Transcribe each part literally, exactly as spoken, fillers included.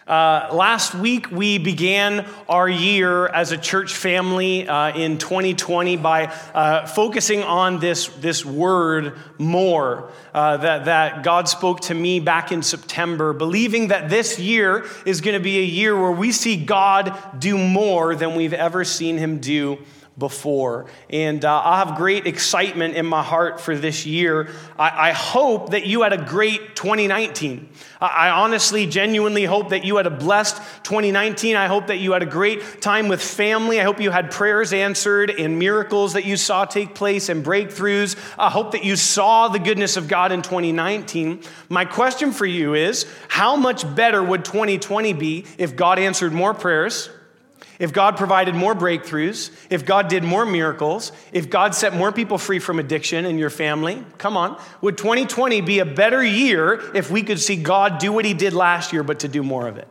Uh, last week, we began our year as a church family uh, in twenty twenty by uh, focusing on this, this word, more, uh, that, that God spoke to me back in September, believing that this year is going to be a year where we see God do more than we've ever seen him do before. And uh, I have great excitement in my heart for this year. I, I hope that you had a great twenty nineteen. I, I honestly, genuinely hope that you had a blessed twenty nineteen. I hope that you had a great time with family. I hope you had prayers answered and miracles that you saw take place and breakthroughs. I hope that you saw the goodness of God in twenty nineteen. My question for you is, how much better would twenty twenty be if God answered more prayers, if God provided more breakthroughs, if God did more miracles, if God set more people free from addiction in your family? Come on. Would twenty twenty be a better year if we could see God do what he did last year, but to do more of it?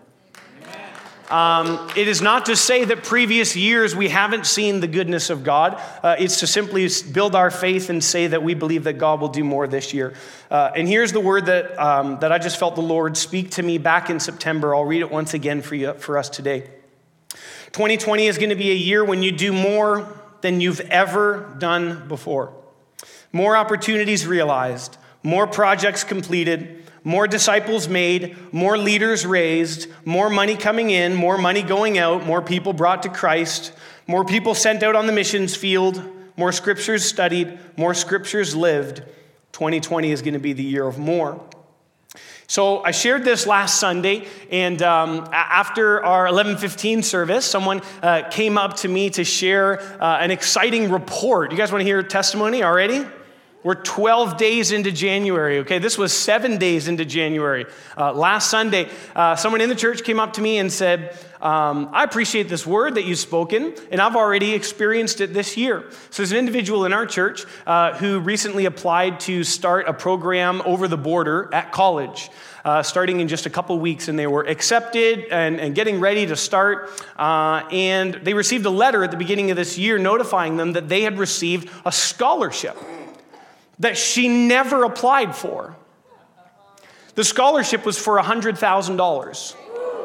Um, it is not to say that previous years we haven't seen the goodness of God. Uh, it's to simply build our faith and say that we believe that God will do more this year. Uh, and here's the word that um, that I just felt the Lord speak to me back in September. I'll read it once again for you, for us today. twenty twenty is going to be a year when you do more than you've ever done before. More opportunities realized, more projects completed, more disciples made, more leaders raised, more money coming in, more money going out, more people brought to Christ, more people sent out on the missions field, more scriptures studied, more scriptures lived. twenty twenty is going to be the year of more. So I shared this last Sunday, and um, after our eleven fifteen service, someone uh, came up to me to share uh, an exciting report. You guys want to hear testimony already? We're twelve days into January, okay? This was seven days into January. Uh, last Sunday, uh, someone in the church came up to me and said, um, I appreciate this word that you've spoken, and I've already experienced it this year. So there's an individual in our church uh, who recently applied to start a program over the border at college. Uh, starting in just a couple weeks, and they were accepted and, and getting ready to start. Uh, and they received a letter at the beginning of this year notifying them that they had received a scholarship that she never applied for. The scholarship was for one hundred thousand dollars.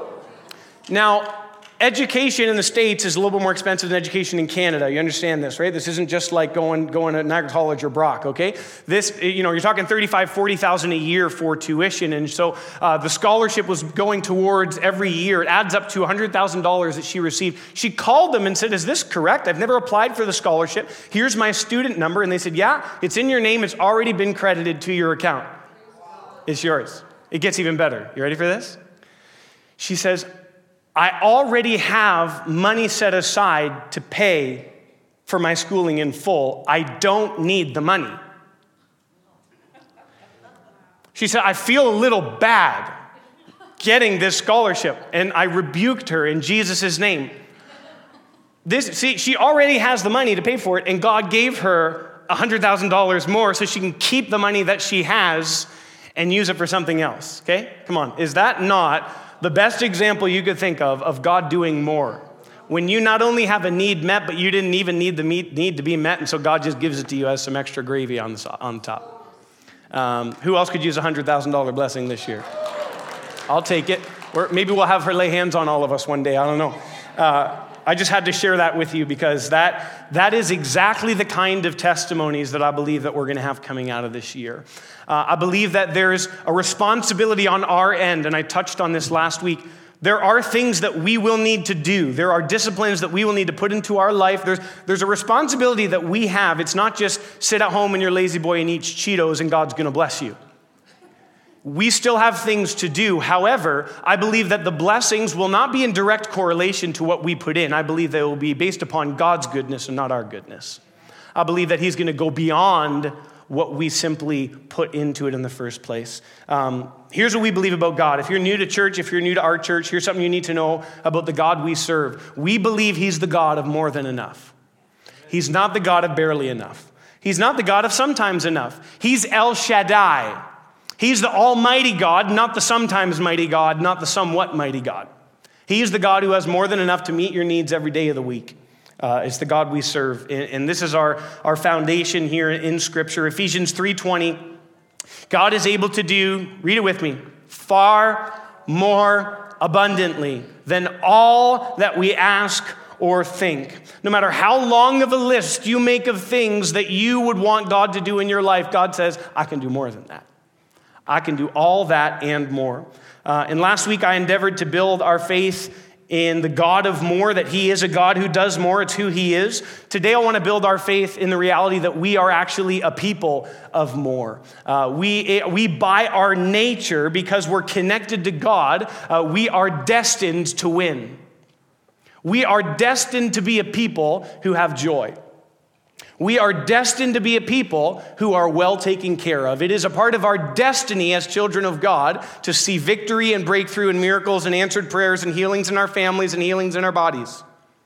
Now, education in the States is a little bit more expensive than education in Canada. You understand this, right? This isn't just like going going to Niagara College or Brock, okay? This, you know, you're talking thirty-five thousand, forty thousand a year for tuition. And so uh, the scholarship was going towards every year. It adds up to one hundred thousand dollars that she received. She called them and said, is this correct? I've never applied for the scholarship. Here's my student number. And they said, yeah, it's in your name. It's already been credited to your account. It's yours. It gets even better. You ready for this? She says, I already have money set aside to pay for my schooling in full. I don't need the money. She said, I feel a little bad getting this scholarship, and I rebuked her in Jesus' name. This, see, she already has the money to pay for it, and God gave her one hundred thousand dollars more so she can keep the money that she has and use it for something else, okay? Come on, is that not the best example you could think of of God doing more? When you not only have a need met, but you didn't even need the need to be met, and so God just gives it to you as some extra gravy on the on top. Um, who else could use a one hundred thousand dollars blessing this year? I'll take it. Or maybe we'll have her lay hands on all of us one day. I don't know. Uh, I just had to share that with you because that that is exactly the kind of testimonies that I believe that we're going to have coming out of this year. Uh, I believe that there's a responsibility on our end, and I touched on this last week. There are things that we will need to do. There are disciplines that we will need to put into our life. There's, there's a responsibility that we have. It's not just sit at home in your lazy boy and eat Cheetos and God's going to bless you. We still have things to do. However, I believe that the blessings will not be in direct correlation to what we put in. I believe they will be based upon God's goodness and not our goodness. I believe that he's going to go beyond what we simply put into it in the first place. Um, here's what we believe about God. If you're new to church, if you're new to our church, here's something you need to know about the God we serve. We believe he's the God of more than enough. He's not the God of barely enough. He's not the God of sometimes enough. He's El Shaddai. He's the almighty God, not the sometimes mighty God, not the somewhat mighty God. He's the God who has more than enough to meet your needs every day of the week. Uh, it's the God we serve. And, and this is our, our foundation here in Scripture. Ephesians three twenty. God is able to do, read it with me, far more abundantly than all that we ask or think. No matter how long of a list you make of things that you would want God to do in your life, God says, I can do more than that. I can do all that and more. Uh, and last week I endeavored to build our faith in the God of more, that he is a God who does more. It's who he is. Today I want to build our faith in the reality that we are actually a people of more. Uh, we, we, by our nature, because we're connected to God, uh, we are destined to win. We are destined to be a people who have joy. We are destined to be a people who are well taken care of. It is a part of our destiny as children of God to see victory and breakthrough and miracles and answered prayers and healings in our families and healings in our bodies.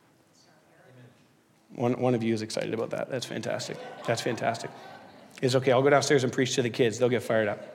One, one of you is excited about that. That's fantastic. That's fantastic. It's okay. I'll go downstairs and preach to the kids. They'll get fired up.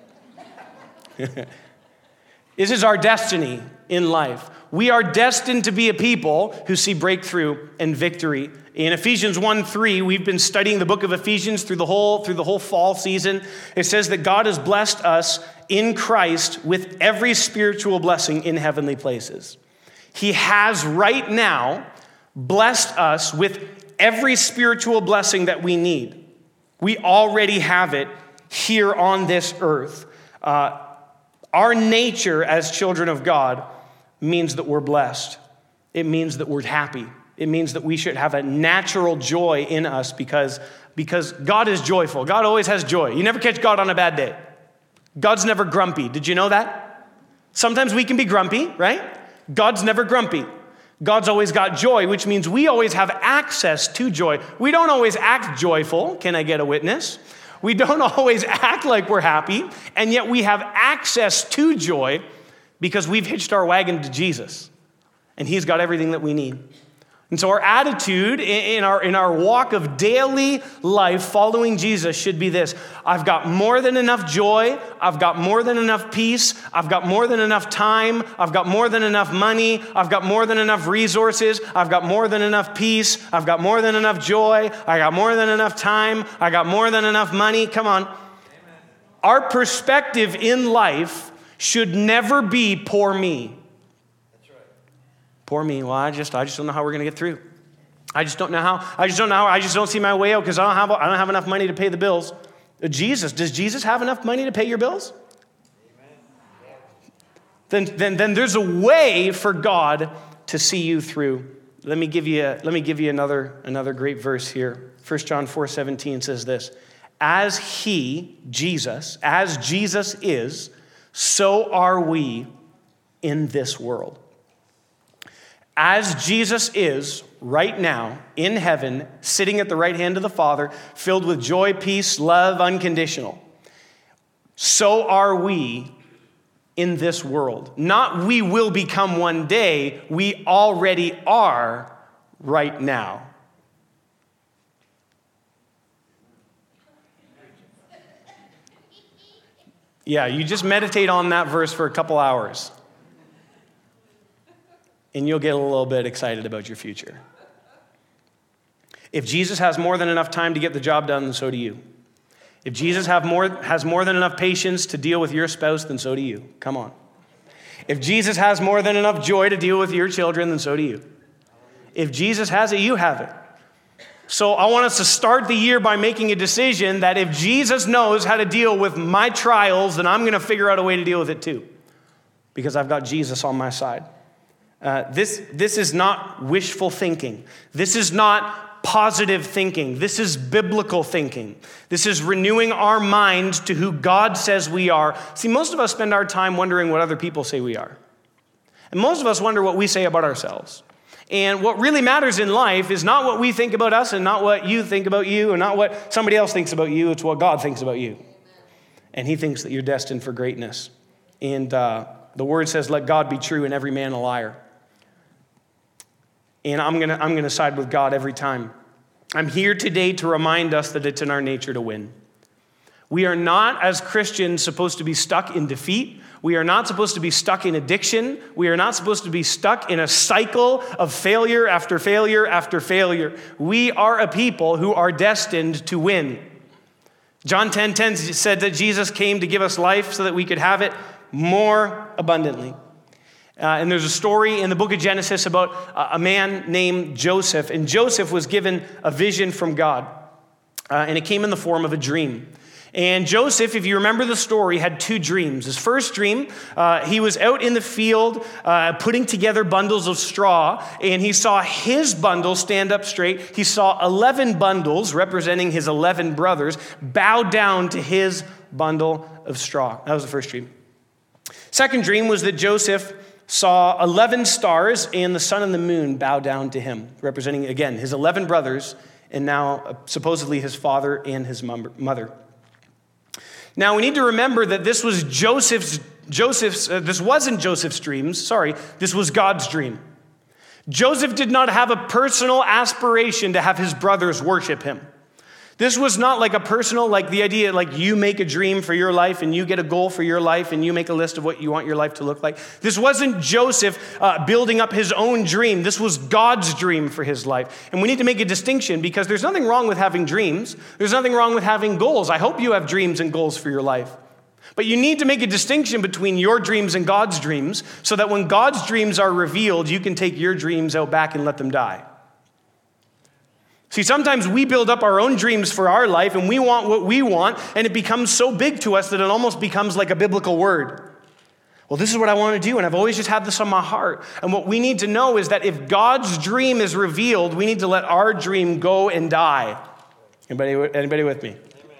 This is our destiny in life. We are destined to be a people who see breakthrough and victory. In Ephesians one three, we've been studying the book of Ephesians through the whole through the whole fall season. It says that God has blessed us in Christ with every spiritual blessing in heavenly places. He has right now blessed us with every spiritual blessing that we need. We already have it here on this earth. Uh, Our nature as children of God means that we're blessed. It means that we're happy. It means that we should have a natural joy in us because, because God is joyful. God always has joy. You never catch God on a bad day. God's never grumpy. Did you know that? Sometimes we can be grumpy, right? God's never grumpy. God's always got joy, which means we always have access to joy. We don't always act joyful. Can I get a witness? We don't always act like we're happy, and yet we have access to joy because we've hitched our wagon to Jesus, and he's got everything that we need. And so our attitude in our, in our walk of daily life following Jesus should be this: I've got more than enough joy, I've got more than enough peace, I've got more than enough time, I've got more than enough money, I've got more than enough resources, I've got more than enough peace, I've got more than enough joy, I got more than enough time, I got more than enough money. Come on. Amen. Our perspective in life should never be poor me. Poor me. Well, I just, I just don't know how we're going to get through. I just don't know how. I just don't know how. I just don't see my way out because I don't have, I don't have enough money to pay the bills. Jesus, does Jesus have enough money to pay your bills? Amen. Then, then, then there's a way for God to see you through. Let me give you, a, let me give you another, another great verse here. First John four seventeen says this: as he, Jesus, as Jesus is, so are we in this world. As Jesus is right now in heaven, sitting at the right hand of the Father, filled with joy, peace, love, unconditional, so are we in this world. Not we will become one day, we already are right now. Yeah, you just meditate on that verse for a couple hours, and you'll get a little bit excited about your future. If Jesus has more than enough time to get the job done, then so do you. If Jesus have more, has more than enough patience to deal with your spouse, then so do you. Come on. If Jesus has more than enough joy to deal with your children, then so do you. If Jesus has it, you have it. So I want us to start the year by making a decision that if Jesus knows how to deal with my trials, then I'm going to figure out a way to deal with it too, because I've got Jesus on my side. Uh, this, this is not wishful thinking. This is not positive thinking. This is biblical thinking. This is renewing our mind to who God says we are. See, most of us spend our time wondering what other people say we are. And most of us wonder what we say about ourselves. And what really matters in life is not what we think about us and not what you think about you and not what somebody else thinks about you. It's what God thinks about you. And he thinks that you're destined for greatness. And uh, the word says, let God be true and every man a liar. And I'm going to I'm going to side with God every time. I'm here today to remind us that it's in our nature to win. We are not, as Christians, supposed to be stuck in defeat. We are not supposed to be stuck in addiction. We are not supposed to be stuck in a cycle of failure after failure after failure. We are a people who are destined to win. John ten ten said that Jesus came to give us life so that we could have it more abundantly. Uh, and there's a story in the book of Genesis about a, a man named Joseph. And Joseph was given a vision from God. Uh, and it came in the form of a dream. And Joseph, if you remember the story, had two dreams. His first dream, uh, he was out in the field uh, putting together bundles of straw, and he saw his bundle stand up straight. He saw eleven bundles representing his eleven brothers bow down to his bundle of straw. That was the first dream. Second dream was that Joseph saw eleven stars and the sun and the moon bow down to him, representing, again, his eleven brothers, and now uh, supposedly his father and his mother. Now, we need to remember that this was Joseph's, Joseph's, uh, this wasn't Joseph's dreams, sorry, this was God's dream. Joseph did not have a personal aspiration to have his brothers worship him. This was not like a personal, like the idea, like you make a dream for your life and you get a goal for your life and you make a list of what you want your life to look like. This wasn't Joseph uh, building up his own dream. This was God's dream for his life. And we need to make a distinction because there's nothing wrong with having dreams. There's nothing wrong with having goals. I hope you have dreams and goals for your life. But you need to make a distinction between your dreams and God's dreams so that when God's dreams are revealed, you can take your dreams out back and let them die. See, sometimes we build up our own dreams for our life and we want what we want, and it becomes so big to us that it almost becomes like a biblical word. Well, this is what I want to do, and I've always just had this on my heart. And what we need to know is that if God's dream is revealed, we need to let our dream go and die. Anybody, anybody with me? Amen.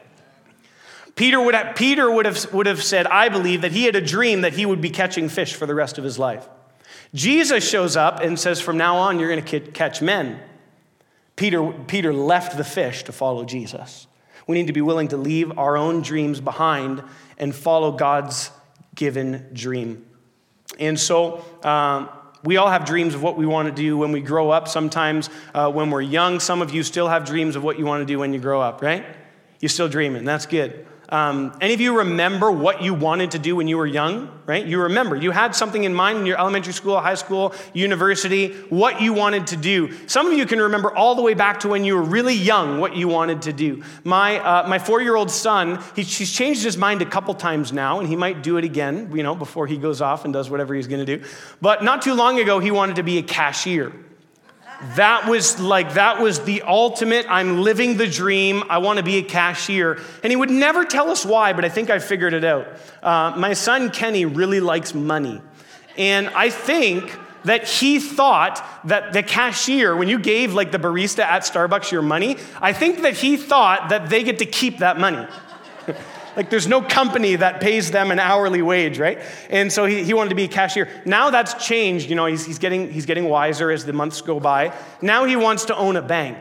Peter would have, Peter would have, would have said, I believe, that he had a dream that he would be catching fish for the rest of his life. Jesus shows up and says, from now on, you're going to catch men. Peter, Peter left the fish to follow Jesus. We need to be willing to leave our own dreams behind and follow God's given dream. And so um, we all have dreams of what we want to do when we grow up. Sometimes uh, when we're young, some of you still have dreams of what you want to do when you grow up, right? You're still dreaming. That's good. Um, any of you remember what you wanted to do when you were young, right? You remember. You had something in mind in your elementary school, high school, university, what you wanted to do. Some of you can remember all the way back to when you were really young what you wanted to do. My uh, my four-year-old son, he, he's changed his mind a couple times now, and he might do it again, you know, before he goes off and does whatever he's going to do. But not too long ago, he wanted to be a cashier. That was like, that was the ultimate, I'm living the dream, I want to be a cashier. And he would never tell us why, but I think I figured it out. Uh, my son Kenny really likes money. And I think that he thought that the cashier, when you gave like the barista at Starbucks your money, I think that he thought that they get to keep that money. Like there's no company that pays them an hourly wage, right? And so he, he wanted to be a cashier. Now that's changed. You know, he's, he's getting he's getting wiser as the months go by. Now he wants to own a bank.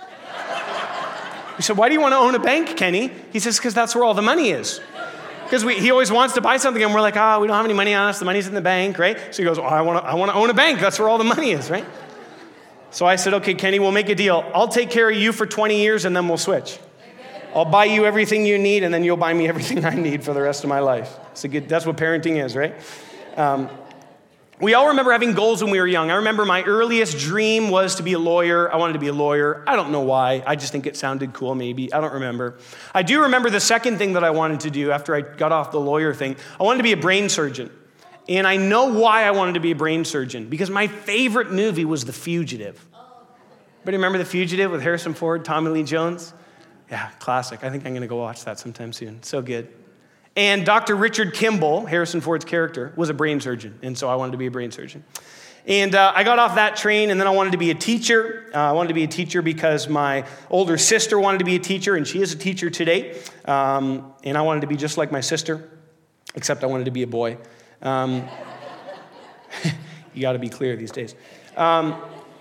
We said, why do you want to own a bank, Kenny? He says, because that's where all the money is. Because he always wants to buy something and we're like, ah, oh, we don't have any money on us. The money's in the bank, right? So he goes, oh, I want to I want to own a bank. That's where all the money is, right? So I said, okay, Kenny, we'll make a deal. I'll take care of you for twenty years and then we'll switch. I'll buy you everything you need, and then you'll buy me everything I need for the rest of my life. It's a good, that's what parenting is, right? Um, we all remember having goals when we were young. I remember my earliest dream was to be a lawyer. I wanted to be a lawyer. I don't know why. I just think it sounded cool, maybe. I don't remember. I do remember the second thing that I wanted to do after I got off the lawyer thing. I wanted to be a brain surgeon. And I know why I wanted to be a brain surgeon, because my favorite movie was The Fugitive. Anybody remember The Fugitive with Harrison Ford, Tommy Lee Jones? Yeah, classic. I think I'm going to go watch that sometime soon. So good. And Doctor Richard Kimball, Harrison Ford's character, was a brain surgeon. And so I wanted to be a brain surgeon. And uh, I got off that train, and then I wanted to be a teacher. Uh, I wanted to be a teacher because my older sister wanted to be a teacher, and she is a teacher today. Um, and I wanted to be just like my sister, except I wanted to be a boy. Um, you got to be clear these days. Um,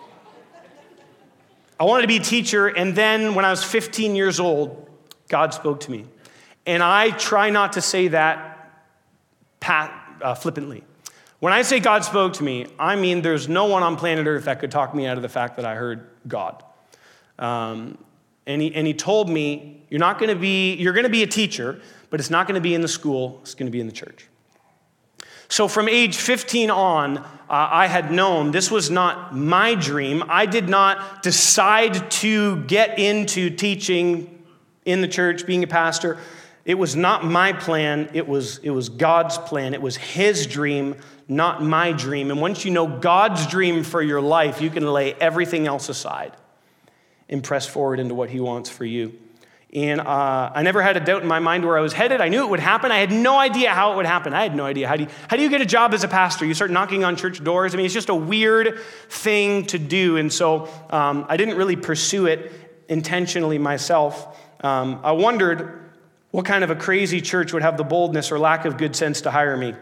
I wanted to be a teacher, and then when I was fifteen years old, God spoke to me. And I try not to say that pat, uh, flippantly. When I say God spoke to me, I mean there's no one on planet Earth that could talk me out of the fact that I heard God. Um, and he, and he told me, you're not going to be, you're going to be a teacher, but it's not going to be in the school, it's going to be in the church. So from age fifteen on, uh, I had known this was not my dream. I did not decide to get into teaching in the church, being a pastor. It was not my plan, it was, it was God's plan. It was his dream, not my dream. And once you know God's dream for your life, you can lay everything else aside and press forward into what he wants for you. And uh, I never had a doubt in my mind where I was headed. I knew it would happen. I had no idea how it would happen. I had no idea. How do you, how do you get a job as a pastor? You start knocking on church doors. I mean, it's just a weird thing to do. And so um, I didn't really pursue it intentionally myself. Um, I wondered what kind of a crazy church would have the boldness or lack of good sense to hire me.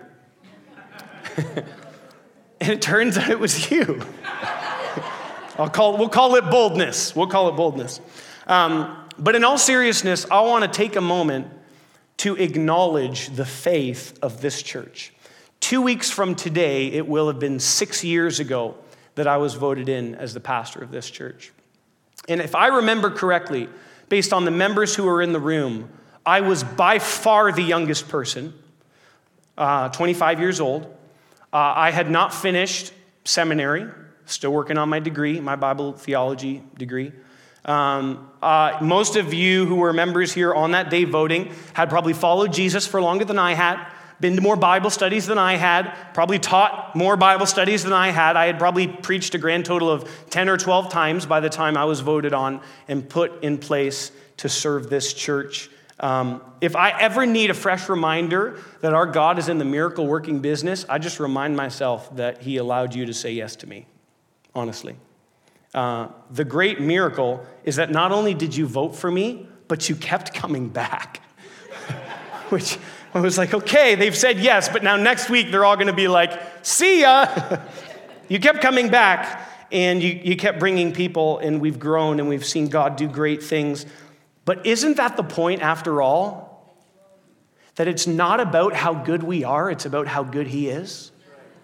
And it turns out it was you. I'll call, we'll call it boldness. We'll call it boldness. Um, but in all seriousness, I want to take a moment to acknowledge the faith of this church. Two weeks from today, it will have been six years ago that I was voted in as the pastor of this church. And if I remember correctly, based on the members who were in the room, I was by far the youngest person, uh, twenty-five years old. Uh, I had not finished seminary, still working on my degree, my Bible theology degree. Um, uh, most of you who were members here on that day voting had probably followed Jesus for longer than I had, been to more Bible studies than I had, probably taught more Bible studies than I had. I had probably preached a grand total of ten or twelve times by the time I was voted on and put in place to serve this church. Um, if I ever need a fresh reminder that our God is in the miracle working business, I just remind myself that he allowed you to say yes to me, honestly. Uh, the great miracle is that not only did you vote for me, but you kept coming back. Which I was like, okay, they've said yes, but now next week they're all going to be like, see ya. You kept coming back, and you, you kept bringing people, and we've grown, and we've seen God do great things. But isn't that the point after all? That it's not about how good we are, it's about how good he is.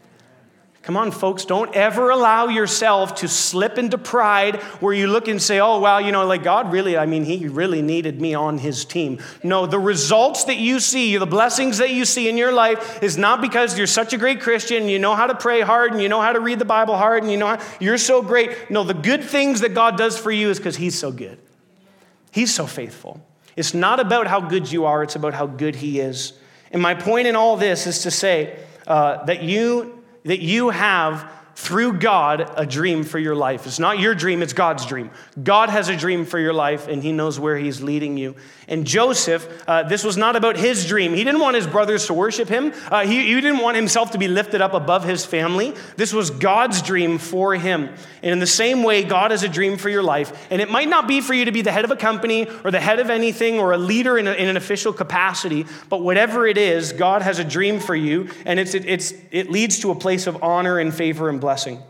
Come on, folks, don't ever allow yourself to slip into pride where you look and say, oh, well, you know, like God really, I mean, he really needed me on his team. No, the results that you see, the blessings that you see in your life is not because you're such a great Christian, and you know how to pray hard, and you know how to read the Bible hard, and you know how, you're so great. No, the good things that God does for you is because he's so good. He's so faithful. It's not about how good you are, it's about how good he is. And my point in all this is to say uh, that you that you have, through God, a dream for your life. It's not your dream, it's God's dream. God has a dream for your life, and he knows where he's leading you. And Joseph, uh, this was not about his dream. He didn't want his brothers to worship him. Uh, he, he didn't want himself to be lifted up above his family. This was God's dream for him. And in the same way, God has a dream for your life. And it might not be for you to be the head of a company or the head of anything or a leader in, a, in an official capacity, but whatever it is, God has a dream for you, and it's, it, it's, it leads to a place of honor and favor and blessing.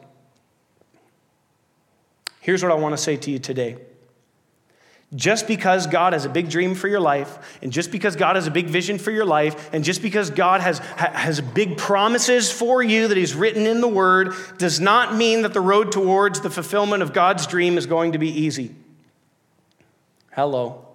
Here's what I want to say to you today. Just because God has a big dream for your life, and just because God has a big vision for your life, and just because God has, has big promises for you that he's written in the Word, does not mean that the road towards the fulfillment of God's dream is going to be easy. Hello.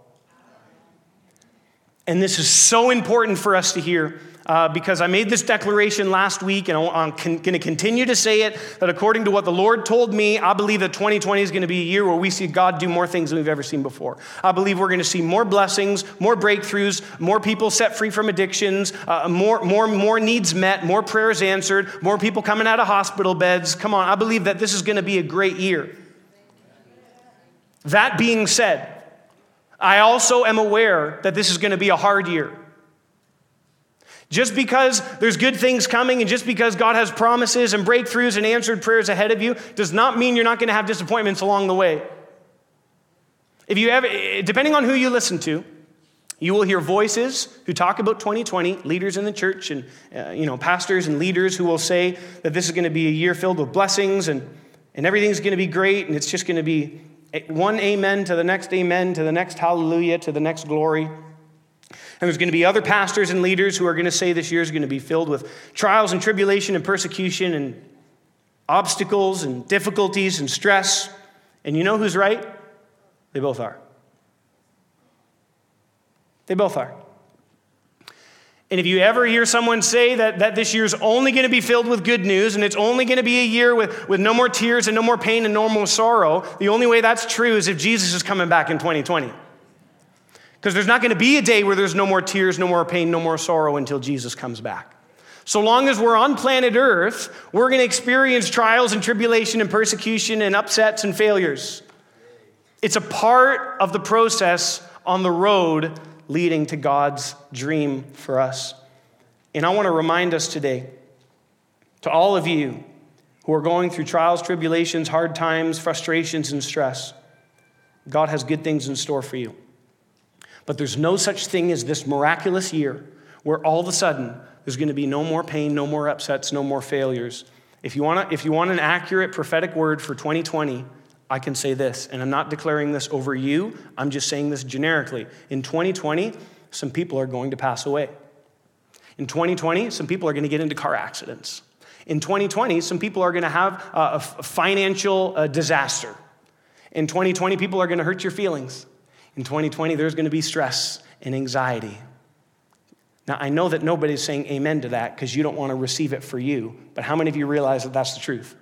And this is so important for us to hear. Uh, because I made this declaration last week, and I'm con- going to continue to say it, that according to what the Lord told me, I believe that twenty twenty is going to be a year where we see God do more things than we've ever seen before. I believe we're going to see more blessings, more breakthroughs, more people set free from addictions, uh, more, more, more needs met, more prayers answered, more people coming out of hospital beds. Come on, I believe that this is going to be a great year. That being said, I also am aware that this is going to be a hard year. Just because there's good things coming and just because God has promises and breakthroughs and answered prayers ahead of you does not mean you're not going to have disappointments along the way. If you ever, depending on who you listen to, you will hear voices who talk about twenty twenty, leaders in the church and uh, you know pastors and leaders who will say that this is going to be a year filled with blessings and, and everything's going to be great and it's just going to be one amen to the next amen to the next hallelujah to the next glory. And there's going to be other pastors and leaders who are going to say this year is going to be filled with trials and tribulation and persecution and obstacles and difficulties and stress. And you know who's right? They both are. They both are. And if you ever hear someone say that, that this year's only going to be filled with good news and it's only going to be a year with, with no more tears and no more pain and no more sorrow, the only way that's true is if Jesus is coming back in twenty twenty. Because there's not going to be a day where there's no more tears, no more pain, no more sorrow until Jesus comes back. So long as we're on planet Earth, we're going to experience trials and tribulation and persecution and upsets and failures. It's a part of the process on the road leading to God's dream for us. And I want to remind us today, to all of you who are going through trials, tribulations, hard times, frustrations, and stress, God has good things in store for you. But there's no such thing as this miraculous year where all of a sudden there's going to be no more pain, no more upsets, no more failures. If you want to, if you want an accurate prophetic word for twenty twenty, I can say this, and I'm not declaring this over you, I'm just saying this generically. In twenty twenty, some people are going to pass away. In twenty twenty, some people are going to get into car accidents. In twenty twenty, some people are going to have a financial disaster. In twenty twenty, people are going to hurt your feelings. In twenty twenty, there's going to be stress and anxiety. Now, I know that nobody's saying amen to that because you don't want to receive it for you, but how many of you realize that that's the truth?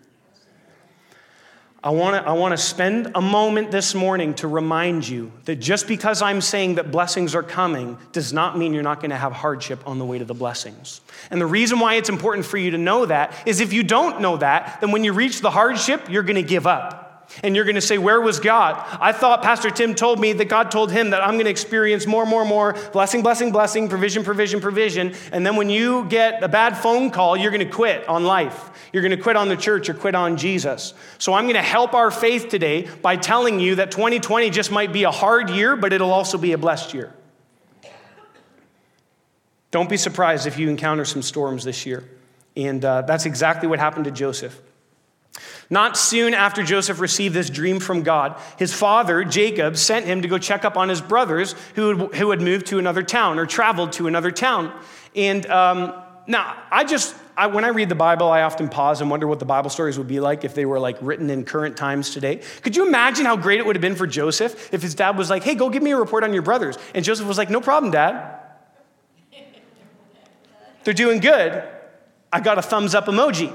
I want to I want to spend a moment this morning to remind you that just because I'm saying that blessings are coming does not mean you're not going to have hardship on the way to the blessings. And the reason why it's important for you to know that is if you don't know that, then when you reach the hardship, you're going to give up. And you're going to say, where was God? I thought Pastor Tim told me that God told him that I'm going to experience more, more, more, blessing, blessing, blessing, provision, provision, provision. And then when you get a bad phone call, you're going to quit on life. You're going to quit on the church or quit on Jesus. So I'm going to help our faith today by telling you that twenty twenty just might be a hard year, but it'll also be a blessed year. Don't be surprised if you encounter some storms this year. And uh, that's exactly what happened to Joseph. Not soon after Joseph received this dream from God, his father, Jacob, sent him to go check up on his brothers who had, who had moved to another town or traveled to another town. And um, now, I just, I, when I read the Bible, I often pause and wonder what the Bible stories would be like if they were like written in current times today. Could you imagine how great it would have been for Joseph if his dad was like, hey, go give me a report on your brothers. And Joseph was like, no problem, Dad. They're doing good. I got a thumbs up emoji.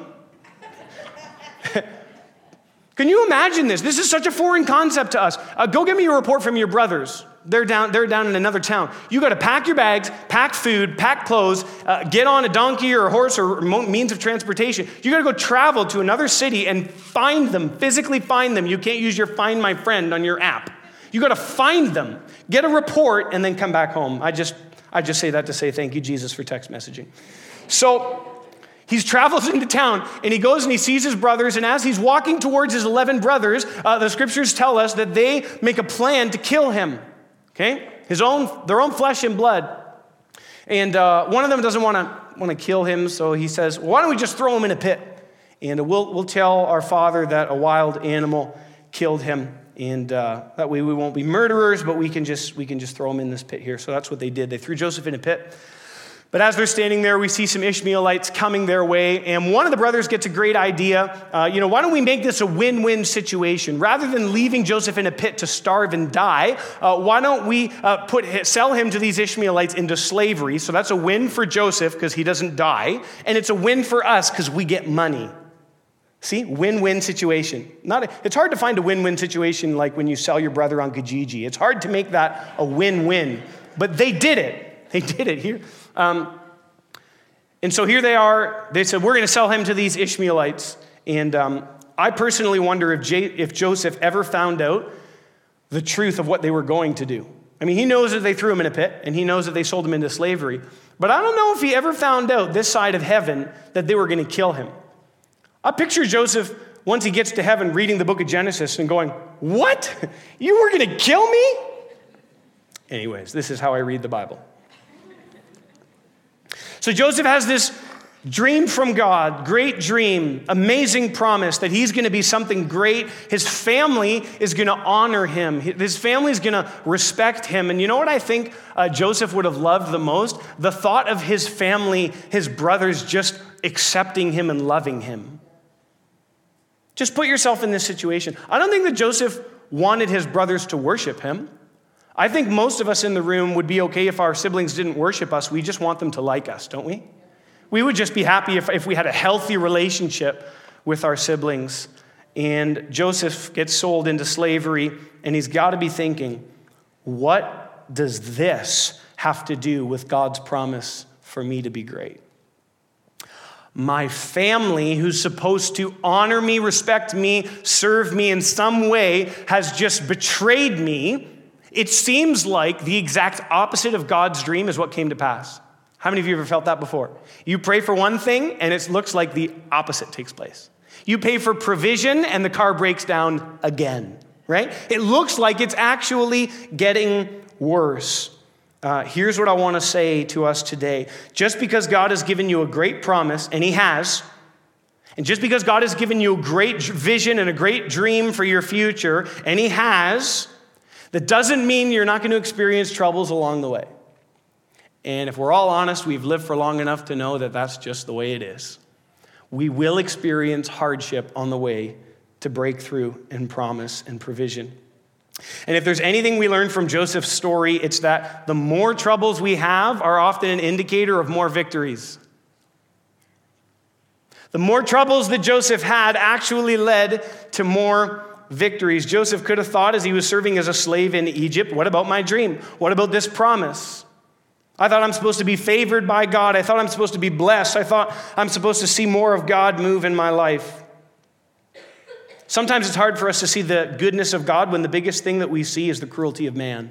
Can you imagine this? This is such a foreign concept to us. Uh, go get me a report from your brothers. They're down, they're down in another town. You got to pack your bags, pack food, pack clothes, uh, get on a donkey or a horse or means of transportation. You got to go travel to another city and find them, physically find them. You can't use your Find My Friend on your app. You got to find them, get a report, and then come back home. I just, I just say that to say thank you, Jesus, for text messaging. So he travels into town, and he goes and he sees his brothers, and as he's walking towards his eleven brothers, uh, the scriptures tell us that they make a plan to kill him, okay? His own, their own flesh and blood. And uh, one of them doesn't want to want to kill him, so he says, well, why don't we just throw him in a pit? And we'll, we'll tell our father that a wild animal killed him, and uh, that way we won't be murderers, but we can just we can just throw him in this pit here. So that's what they did. They threw Joseph in a pit. But as they're standing there, we see some Ishmaelites coming their way, and one of the brothers gets a great idea. Uh, you know, why don't we make this a win-win situation? Rather than leaving Joseph in a pit to starve and die, uh, why don't we uh, put sell him to these Ishmaelites into slavery? So that's a win for Joseph because he doesn't die, and it's a win for us because we get money. See, win-win situation. Not a, it's hard to find a win-win situation like when you sell your brother on Kijiji. It's hard to make that a win-win, but they did it. They did it here. Um, and so here they are. They said, we're going to sell him to these Ishmaelites. And um, I personally wonder if, J- if Joseph ever found out the truth of what they were going to do. I mean, he knows that they threw him in a pit, and he knows that they sold him into slavery. But I don't know if he ever found out this side of heaven that they were going to kill him. I picture Joseph, once he gets to heaven, reading the book of Genesis and going, what? You were going to kill me? Anyways, this is how I read the Bible. So Joseph has this dream from God, great dream, amazing promise that he's going to be something great. His family is going to honor him. His family is going to respect him. And you know what I think uh, Joseph would have loved the most? The thought of his family, his brothers just accepting him and loving him. Just put yourself in this situation. I don't think that Joseph wanted his brothers to worship him. I think most of us in the room would be okay if our siblings didn't worship us. We just want them to like us, don't we? We would just be happy if, if we had a healthy relationship with our siblings. And Joseph gets sold into slavery, and he's got to be thinking, what does this have to do with God's promise for me to be great? My family, who's supposed to honor me, respect me, serve me in some way, has just betrayed me. It seems like the exact opposite of God's dream is what came to pass. How many of you have ever felt that before? You pray for one thing, and it looks like the opposite takes place. You pay for provision, and the car breaks down again, right? It looks like it's actually getting worse. Uh, here's what I want to say to us today. Just because God has given you a great promise, and he has, and just because God has given you a great vision and a great dream for your future, and he has, that doesn't mean you're not going to experience troubles along the way. And if we're all honest, we've lived for long enough to know that that's just the way it is. We will experience hardship on the way to breakthrough and promise and provision. And if there's anything we learn from Joseph's story, it's that the more troubles we have are often an indicator of more victories. The more troubles that Joseph had actually led to more victories. Joseph could have thought as he was serving as a slave in Egypt, what about my dream? What about this promise? I thought I'm supposed to be favored by God. I thought I'm supposed to be blessed. I thought I'm supposed to see more of God move in my life. Sometimes it's hard for us to see the goodness of God when the biggest thing that we see is the cruelty of man.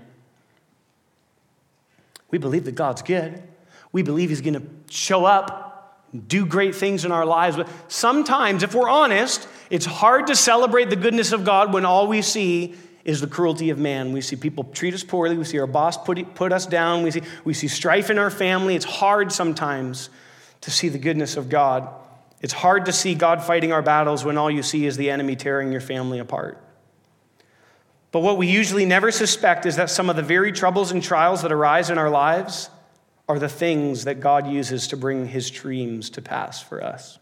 We believe that God's good. We believe he's going to show up, do great things in our lives. But sometimes, if we're honest, it's hard to celebrate the goodness of God when all we see is the cruelty of man. We see people treat us poorly. We see our boss put, put us down. We see, we see strife in our family. It's hard sometimes to see the goodness of God. It's hard to see God fighting our battles when all you see is the enemy tearing your family apart. But what we usually never suspect is that some of the very troubles and trials that arise in our lives are the things that God uses to bring his dreams to pass for us.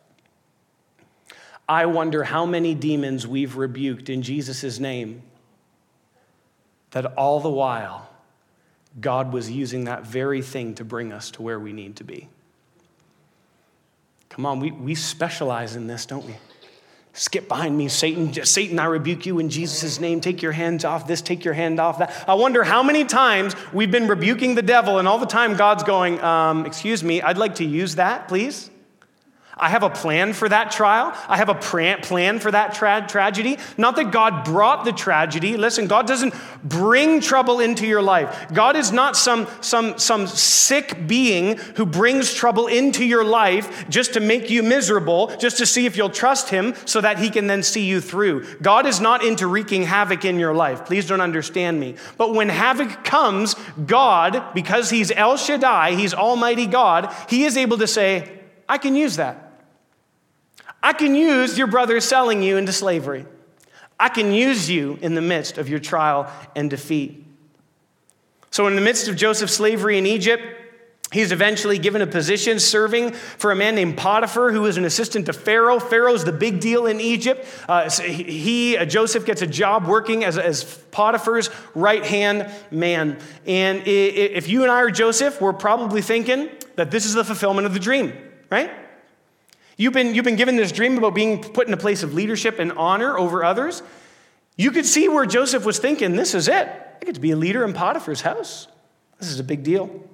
I wonder how many demons we've rebuked in Jesus' name, that all the while, God was using that very thing to bring us to where we need to be. Come on, we, we specialize in this, don't we? Skip behind me, Satan. Satan, I rebuke you in Jesus' name. Take your hands off this, take your hand off that. I wonder how many times we've been rebuking the devil, and all the time God's going, um, excuse me, I'd like to use that, please. I have a plan for that trial. I have a plan for that tra- tragedy. Not that God brought the tragedy. Listen, God doesn't bring trouble into your life. God is not some, some, some sick being who brings trouble into your life just to make you miserable, just to see if you'll trust him so that he can then see you through. God is not into wreaking havoc in your life. Please don't understand me. But when havoc comes, God, because he's El Shaddai, he's Almighty God, he is able to say, I can use that. I can use your brother selling you into slavery. I can use you in the midst of your trial and defeat. So in the midst of Joseph's slavery in Egypt, he's eventually given a position serving for a man named Potiphar, who is an assistant to Pharaoh. Pharaoh's the big deal in Egypt. Uh, he, uh, Joseph gets a job working as, as Potiphar's right-hand man. And if you and I are Joseph, we're probably thinking that this is the fulfillment of the dream, right? You've been, you've been given this dream about being put in a place of leadership and honor over others. You could see where Joseph was thinking, this is it. I get to be a leader in Potiphar's house. This is a big deal.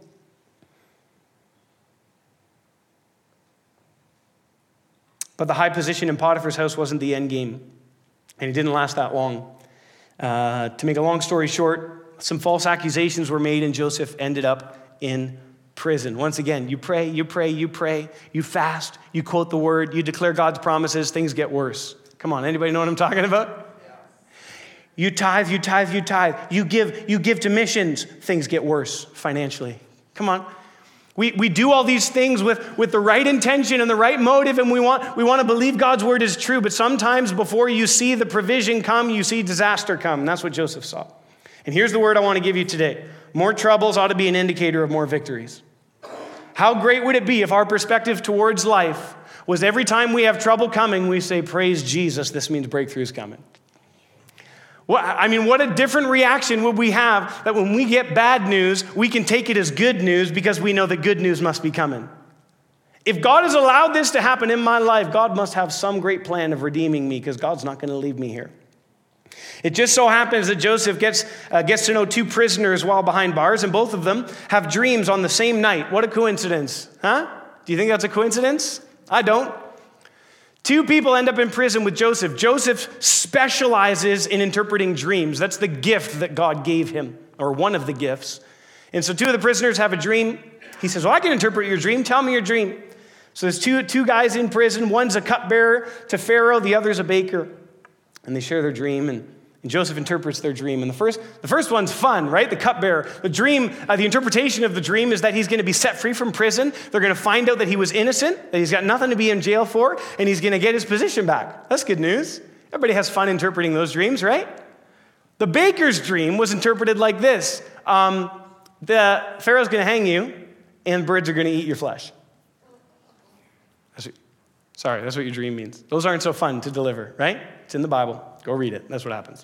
But the high position in Potiphar's house wasn't the end game, and it didn't last that long. Uh, to make a long story short, some false accusations were made, and Joseph ended up in prison. Once again, you pray, you pray, you pray, you fast, you quote the word, you declare God's promises, things get worse. Come on, anybody know what I'm talking about? Yeah. You tithe, you tithe, you tithe. You give, you give to missions, things get worse financially. Come on. We, we do all these things with, with the right intention and the right motive, and we want, we want to believe God's word is true, but sometimes before you see the provision come, you see disaster come. And that's what Joseph saw. And here's the word I want to give you today. More troubles ought to be an indicator of more victories. How great would it be if our perspective towards life was every time we have trouble coming, we say, praise Jesus, this means breakthrough's coming. Well, I mean, what a different reaction would we have that when we get bad news, we can take it as good news because we know that good news must be coming. If God has allowed this to happen in my life, God must have some great plan of redeeming me because God's not going to leave me here. It just so happens that Joseph gets, uh, gets to know two prisoners while behind bars, and both of them have dreams on the same night. What a coincidence, huh? Do you think that's a coincidence? I don't. Two people end up in prison with Joseph. Joseph specializes in interpreting dreams. That's the gift that God gave him, or one of the gifts. And so two of the prisoners have a dream. He says, well, I can interpret your dream. Tell me your dream. So there's two, two guys in prison. One's a cupbearer to Pharaoh. The other's a baker. And they share their dream, and And Joseph interprets their dream. And the first, the first one's fun, right? The cupbearer. The dream, uh, the interpretation of the dream is that he's going to be set free from prison. They're going to find out that he was innocent, that he's got nothing to be in jail for, and he's going to get his position back. That's good news. Everybody has fun interpreting those dreams, right? The baker's dream was interpreted like this. Um, the Pharaoh's going to hang you, and birds are going to eat your flesh. That's what, sorry, that's what your dream means. Those aren't so fun to deliver, right? It's in the Bible. Go read it. That's what happens.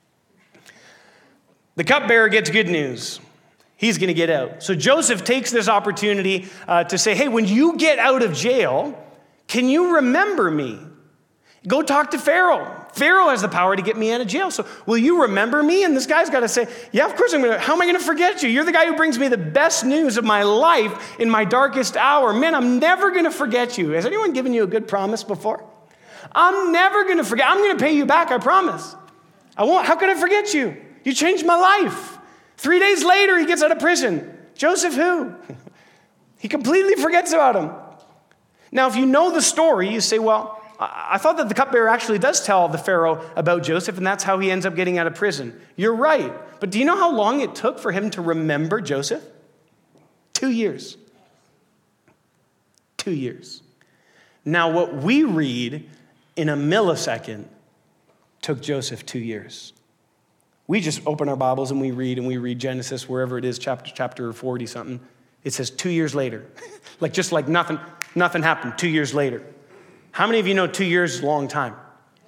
The cupbearer gets good news. He's going to get out. So Joseph takes this opportunity uh, to say, hey, when you get out of jail, can you remember me? Go talk to Pharaoh. Pharaoh has the power to get me out of jail. So will you remember me? And this guy's got to say, yeah, of course I'm going to. How am I going to forget you? You're the guy who brings me the best news of my life in my darkest hour. Man, I'm never going to forget you. Has anyone given you a good promise before? I'm never going to forget. I'm going to pay you back, I promise. I won't. How could I forget you? You changed my life. Three days later, he gets out of prison. Joseph who? He completely forgets about him. Now, if you know the story, you say, well, I thought that the cupbearer actually does tell the Pharaoh about Joseph, and that's how he ends up getting out of prison. You're right. But do you know how long it took for him to remember Joseph? Two years. Two years. Now, what we read in a millisecond took Joseph two years. We just open our Bibles and we read, and we read Genesis, wherever it is, chapter chapter forty something. It says two years later. Like just like nothing, nothing happened two years later. How many of you know two years is a long time?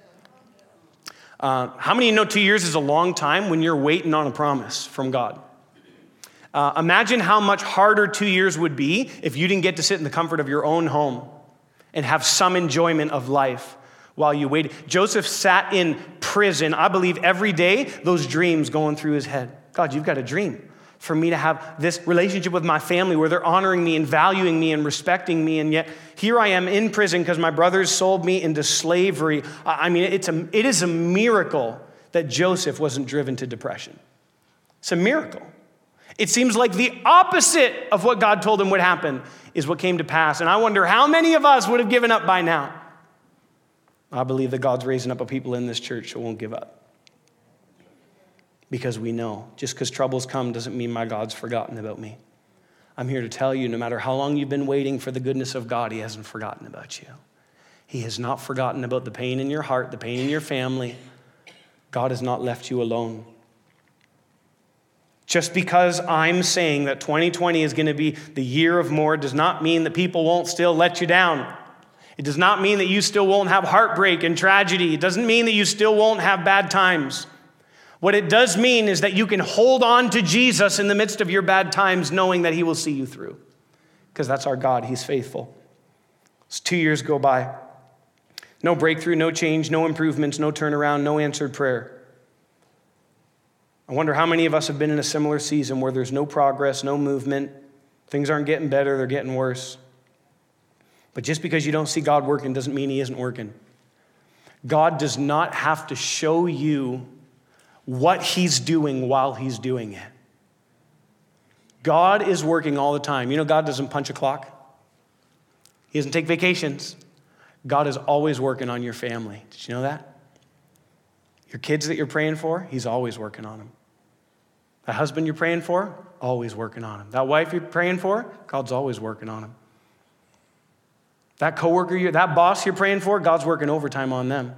Uh, how many of you know two years is a long time when you're waiting on a promise from God? Uh, imagine how much harder two years would be if you didn't get to sit in the comfort of your own home and have some enjoyment of life while you waited. Joseph sat in prison, I believe, every day, those dreams going through his head. God, you've got a dream for me to have this relationship with my family where they're honoring me and valuing me and respecting me, and yet here I am in prison because my brothers sold me into slavery. I mean, it's a, it is a miracle that Joseph wasn't driven to depression. It's a miracle. It seems like the opposite of what God told him would happen is what came to pass, and I wonder how many of us would have given up by now. I believe that God's raising up a people in this church who won't give up. Because we know, just because troubles come doesn't mean my God's forgotten about me. I'm here to tell you, no matter how long you've been waiting for the goodness of God, he hasn't forgotten about you. He has not forgotten about the pain in your heart, the pain in your family. God has not left you alone. Just because I'm saying that twenty twenty is going to be the year of more does not mean that people won't still let you down. It does not mean that you still won't have heartbreak and tragedy. It doesn't mean that you still won't have bad times. What it does mean is that you can hold on to Jesus in the midst of your bad times, knowing that he will see you through. Because that's our God. He's faithful. So two years go by. No breakthrough, no change, no improvements, no turnaround, no answered prayer. I wonder how many of us have been in a similar season where there's no progress, no movement. Things aren't getting better, they're getting worse. But just because you don't see God working doesn't mean he isn't working. God does not have to show you what he's doing while he's doing it. God is working all the time. You know, God doesn't punch a clock. He doesn't take vacations. God is always working on your family. Did you know that? Your kids that you're praying for, he's always working on them. The husband you're praying for, always working on him. That wife you're praying for, God's always working on him. That coworker, you, that boss you're praying for, God's working overtime on them.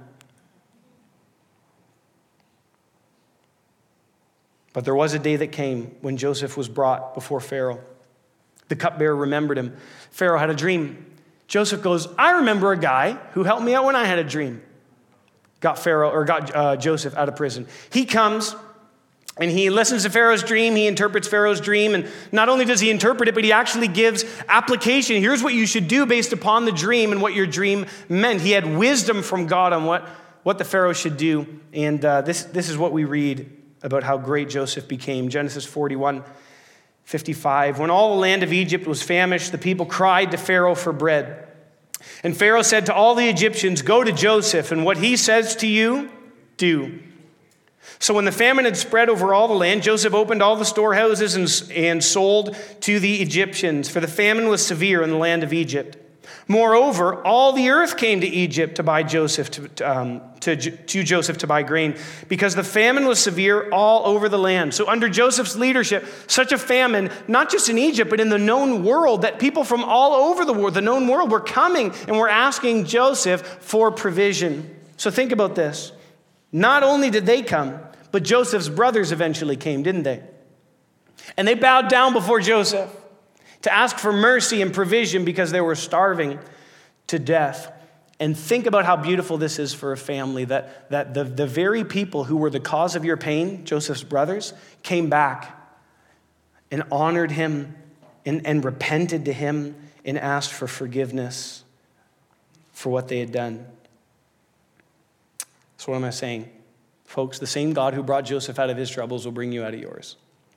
But there was a day that came when Joseph was brought before Pharaoh. The cupbearer remembered him. Pharaoh had a dream. Joseph goes, I remember a guy who helped me out when I had a dream. Got Pharaoh or got uh, Joseph out of prison. He comes and he listens to Pharaoh's dream. He interprets Pharaoh's dream. And not only does he interpret it, but he actually gives application. Here's what you should do based upon the dream and what your dream meant. He had wisdom from God on what what the Pharaoh should do. And uh, this, this is what we read about how great Joseph became. Genesis forty-one fifty-five. When all the land of Egypt was famished, the people cried to Pharaoh for bread. And Pharaoh said to all the Egyptians, go to Joseph, and what he says to you, do. So when the famine had spread over all the land, Joseph opened all the storehouses and, and sold to the Egyptians, for the famine was severe in the land of Egypt. Moreover, all the earth came to Egypt to buy Joseph to, um, to, to Joseph to buy grain, because the famine was severe all over the land. So under Joseph's leadership, such a famine, not just in Egypt, but in the known world, that people from all over the world, the known world, were coming and were asking Joseph for provision. So think about this. Not only did they come, but Joseph's brothers eventually came, didn't they? And they bowed down before Joseph to ask for mercy and provision because they were starving to death. And think about how beautiful this is for a family, that, that the, the very people who were the cause of your pain, Joseph's brothers, came back and honored him and, and repented to him and asked for forgiveness for what they had done. So what am I saying? Folks, the same God who brought Joseph out of his troubles will bring you out of yours.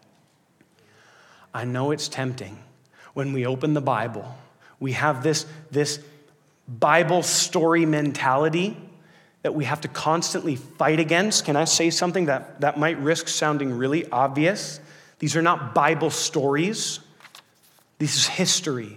I know it's tempting. When we open the Bible, we have this, this Bible story mentality that we have to constantly fight against. Can I say something that, that might risk sounding really obvious? These are not Bible stories. This is history.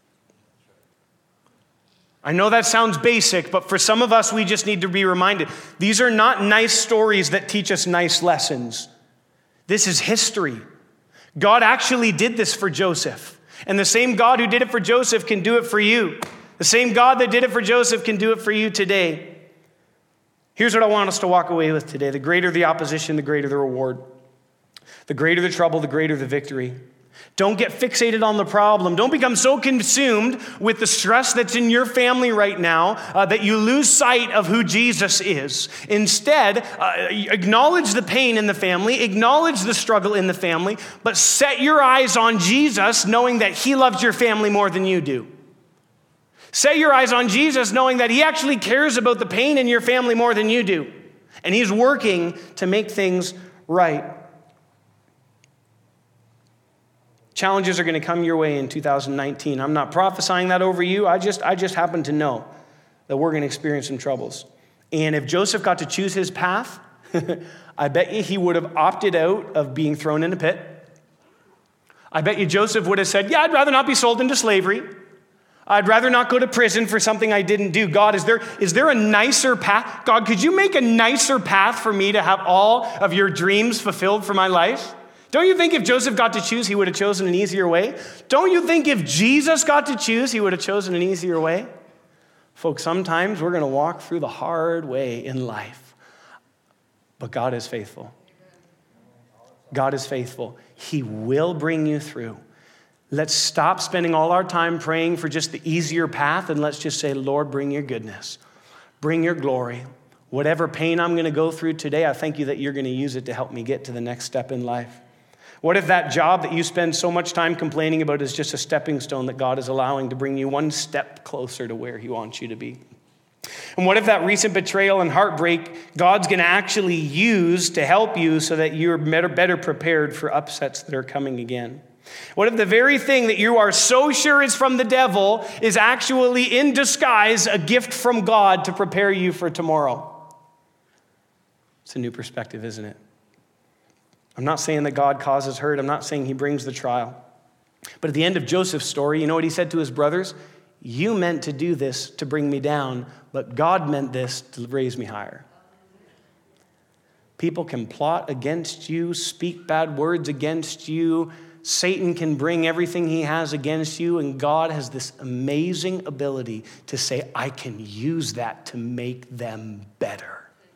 I know that sounds basic, but for some of us, we just need to be reminded. These are not nice stories that teach us nice lessons. This is history. God actually did this for Joseph. And the same God who did it for Joseph can do it for you. The same God that did it for Joseph can do it for you today. Here's what I want us to walk away with today. The greater the opposition, the greater the reward. The greater the trouble, the greater the victory. Don't get fixated on the problem. Don't become so consumed with the stress that's in your family right now uh, that you lose sight of who Jesus is. Instead, uh, acknowledge the pain in the family, acknowledge the struggle in the family, but set your eyes on Jesus, knowing that he loves your family more than you do. Set your eyes on Jesus, knowing that he actually cares about the pain in your family more than you do. And he's working to make things right. Challenges are going to come your way in two thousand nineteen. I'm not prophesying that over you. I just, I just happen to know that we're going to experience some troubles. And if Joseph got to choose his path, I bet you he would have opted out of being thrown in a pit. I bet you Joseph would have said, yeah, I'd rather not be sold into slavery. I'd rather not go to prison for something I didn't do. God, is there, is there a nicer path? God, could you make a nicer path for me to have all of your dreams fulfilled for my life? Don't you think if Joseph got to choose, he would have chosen an easier way? Don't you think if Jesus got to choose, he would have chosen an easier way? Folks, sometimes we're going to walk through the hard way in life. But God is faithful. God is faithful. He will bring you through. Let's stop spending all our time praying for just the easier path, and let's just say, Lord, bring your goodness. Bring your glory. Whatever pain I'm going to go through today, I thank you that you're going to use it to help me get to the next step in life. What if that job that you spend so much time complaining about is just a stepping stone that God is allowing to bring you one step closer to where he wants you to be? And what if that recent betrayal and heartbreak God's going to actually use to help you so that you're better, better prepared for upsets that are coming again? What if the very thing that you are so sure is from the devil is actually in disguise a gift from God to prepare you for tomorrow? It's a new perspective, isn't it? I'm not saying that God causes hurt. I'm not saying he brings the trial. But at the end of Joseph's story, you know what he said to his brothers? You meant to do this to bring me down, but God meant this to raise me higher. People can plot against you, speak bad words against you. Satan can bring everything he has against you, and God has this amazing ability to say, I can use that to make them better.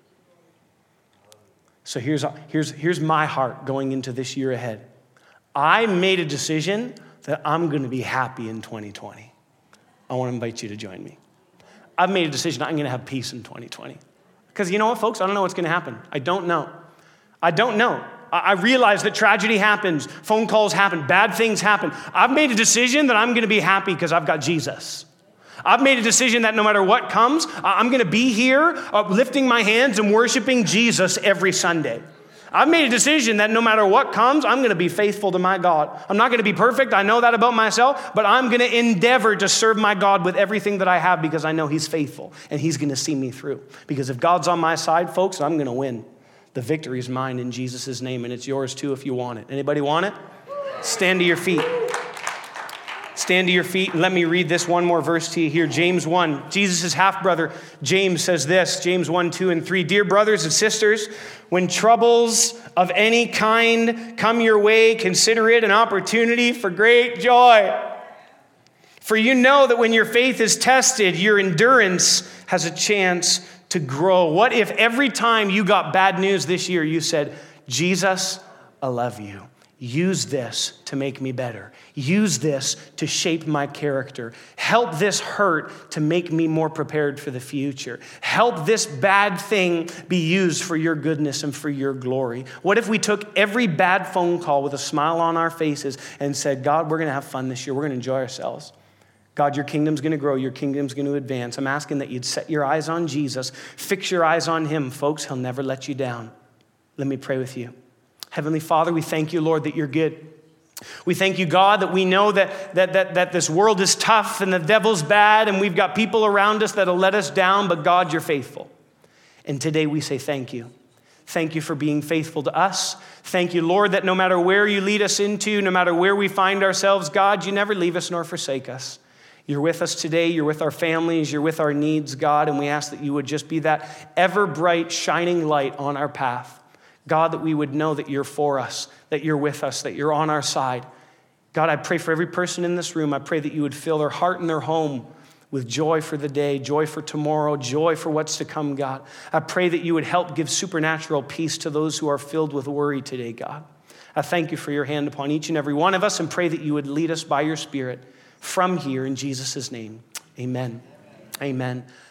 So here's, here's, here's my heart going into this year ahead. I made a decision that I'm going to be happy in twenty twenty. I want to invite you to join me. I've made a decision I'm going to have peace in twenty twenty. Because you know what, folks? I don't know what's going to happen. I don't know. I don't know. I realize that tragedy happens, phone calls happen, bad things happen. I've made a decision that I'm going to be happy because I've got Jesus. I've made a decision that no matter what comes, I'm going to be here uh, lifting my hands and worshiping Jesus every Sunday. I've made a decision that no matter what comes, I'm going to be faithful to my God. I'm not going to be perfect. I know that about myself, but I'm going to endeavor to serve my God with everything that I have because I know he's faithful and he's going to see me through. Because if God's on my side, folks, I'm going to win. The victory is mine in Jesus' name, and it's yours too if you want it. Anybody want it? Stand to your feet. Stand to your feet and let me read this one more verse to you here. James one, Jesus' half-brother, James says this, James one, two, and three. Dear brothers and sisters, when troubles of any kind come your way, consider it an opportunity for great joy. For you know that when your faith is tested, your endurance has a chance to grow. What if every time you got bad news this year, you said, Jesus, I love you. Use this to make me better. Use this to shape my character. Help this hurt to make me more prepared for the future. Help this bad thing be used for your goodness and for your glory. What if we took every bad phone call with a smile on our faces and said, God, we're going to have fun this year. We're going to enjoy ourselves. God, your kingdom's going to grow. Your kingdom's going to advance. I'm asking that you'd set your eyes on Jesus. Fix your eyes on him. Folks, he'll never let you down. Let me pray with you. Heavenly Father, we thank you, Lord, that you're good. We thank you, God, that we know that, that, that, that this world is tough and the devil's bad and we've got people around us that'll let us down, but God, you're faithful. And today we say thank you. Thank you for being faithful to us. Thank you, Lord, that no matter where you lead us into, no matter where we find ourselves, God, you never leave us nor forsake us. You're with us today. You're with our families. You're with our needs, God, and we ask that you would just be that ever bright, shining light on our path. God, that we would know that you're for us, that you're with us, that you're on our side. God, I pray for every person in this room. I pray that you would fill their heart and their home with joy for the day, joy for tomorrow, joy for what's to come, God. I pray that you would help give supernatural peace to those who are filled with worry today, God. I thank you for your hand upon each and every one of us and pray that you would lead us by your Spirit from here in Jesus' name. Amen. Amen.